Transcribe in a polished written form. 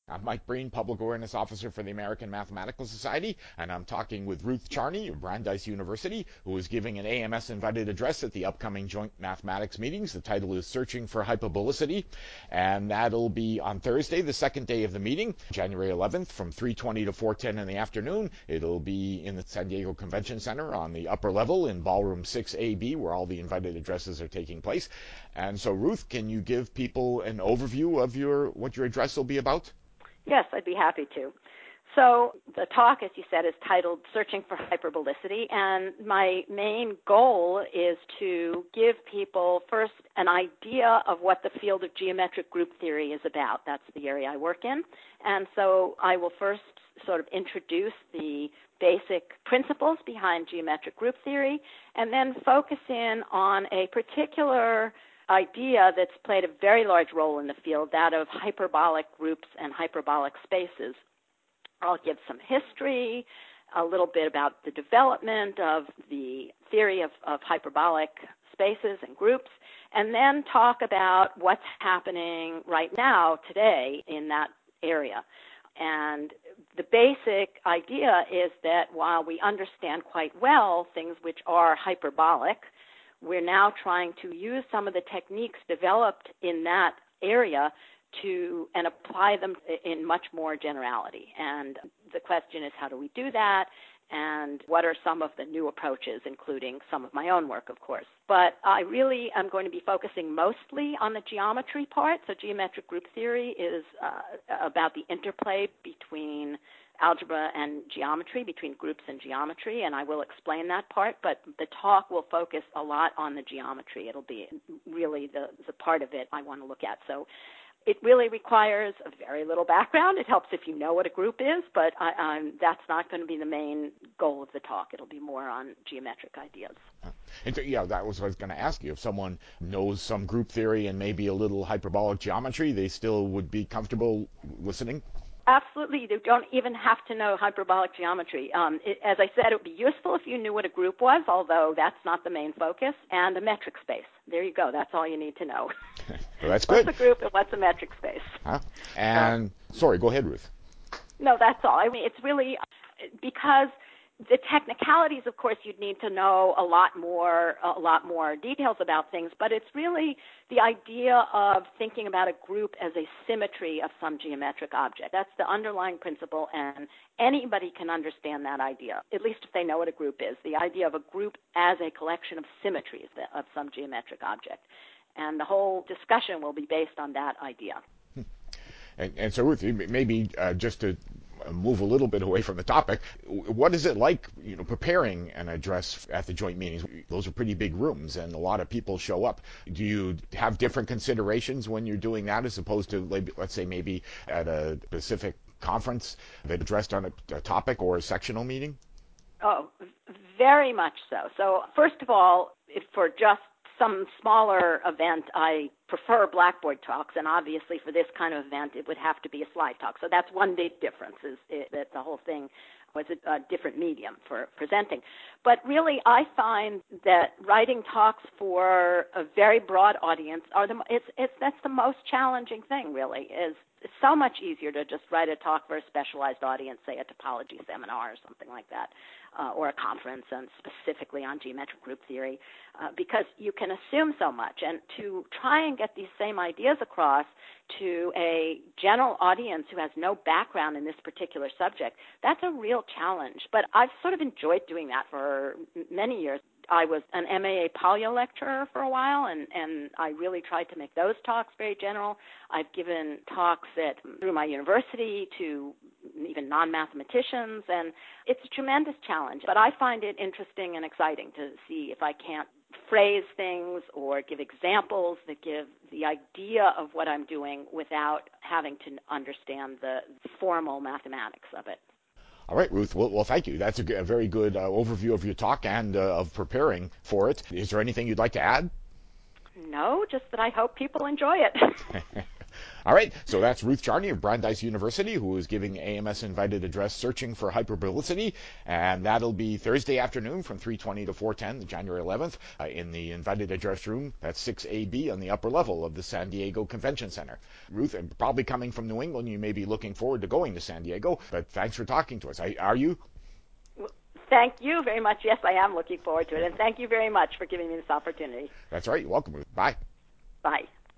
I'm Mike Breen, Public Awareness Officer for the American Mathematical Society, and I'm talking with Ruth Charney of Brandeis University, who is giving an AMS invited address at the upcoming joint mathematics meetings. The title is Searching for Hyperbolicity, and that'll be on Thursday, the second day of the meeting, January 11th, from 3:20 to 4:10 in the afternoon. It'll be in the San Diego Convention Center on the upper level in Ballroom 6AB, where all the invited addresses are taking place. And so, Ruth, can you give people an overview of what your address will be about? Yes, I'd be happy to. So the talk, as you said, is titled Searching for Hyperbolicity, and my main goal is to give people first an idea of what the field of geometric group theory is about. That's the area I work in. And so I will first sort of introduce the basic principles behind geometric group theory, and then focus in on a particular idea that's played a very large role in the field, that of hyperbolic groups and hyperbolic spaces. I'll give some history, a little bit about the development of the theory of hyperbolic spaces and groups, and then talk about what's happening right now, today, in that area. And the basic idea is that while we understand quite well things which are hyperbolic, we're now trying to use some of the techniques developed in that area and apply them in much more generality. And the question is, how do we do that? And what are some of the new approaches, including some of my own work, of course. But I really am going to be focusing mostly on the geometry part. So geometric group theory is about the interplay between algebra and geometry, between groups and geometry, and I will explain that part, but the talk will focus a lot on the geometry. It'll be really the part of it I want to look at. So it really requires a very little background. It helps if you know what a group is, but that's not going to be the main goal of the talk. It'll be more on geometric ideas. And so, yeah, that was what I was going to ask you. If someone knows some group theory and maybe a little hyperbolic geometry, they still would be comfortable listening? Absolutely. You don't even have to know hyperbolic geometry. As I said, it would be useful if you knew what a group was, although that's not the main focus, and a metric space. There you go. That's all you need to know. Well, that's good. What's a group and what's a metric space? Huh? And sorry, go ahead, Ruth. No, that's all. I mean, it's really because the technicalities, of course, you'd need to know a lot more details about things, but it's really the idea of thinking about a group as a symmetry of some geometric object. That's the underlying principle, and anybody can understand that idea, at least if they know what a group is, the idea of a group as a collection of symmetries of some geometric object. And the whole discussion will be based on that idea. And so, Ruth, maybe just to move a little bit away from the topic, what is it like, preparing an address at the joint meetings? Those are pretty big rooms, and a lot of people show up. Do you have different considerations when you're doing that as opposed to, let's say, maybe at a specific conference that addressed on a topic or a sectional meeting? Oh, very much so. So, first of all, for just some smaller event, I prefer Blackboard talks, and obviously for this kind of event, it would have to be a slide talk. So that's one big difference, is that the whole thing was a different medium for presenting. But really, I find that writing talks for a very broad audience that's the most challenging thing, really. It's so much easier to just write a talk for a specialized audience, say a topology seminar or something like that, or a conference and specifically on geometric group theory, because you can assume so much. And to try and get these same ideas across to a general audience who has no background in this particular subject, that's a real challenge. But I've sort of enjoyed doing that for many years. I was an MAA Polio lecturer for a while, and I really tried to make those talks very general. I've given talks through my university to even non-mathematicians, and it's a tremendous challenge. But I find it interesting and exciting to see if I can't phrase things or give examples that give the idea of what I'm doing without having to understand the formal mathematics of it. All right, Ruth. Well, thank you. That's a very good overview of your talk and of preparing for it. Is there anything you'd like to add? No, just that I hope people enjoy it. All right, so that's Ruth Charney of Brandeis University, who is giving the AMS invited address Searching for Hyperbolicity, and that'll be Thursday afternoon from 3:20 to 4:10, January 11th, in the invited address room. That's 6AB on the upper level of the San Diego Convention Center. Ruth, probably coming from New England, you may be looking forward to going to San Diego, but thanks for talking to us. Are you? Thank you very much. Yes, I am looking forward to it, and thank you very much for giving me this opportunity. That's right. You're welcome, Ruth. Bye. Bye.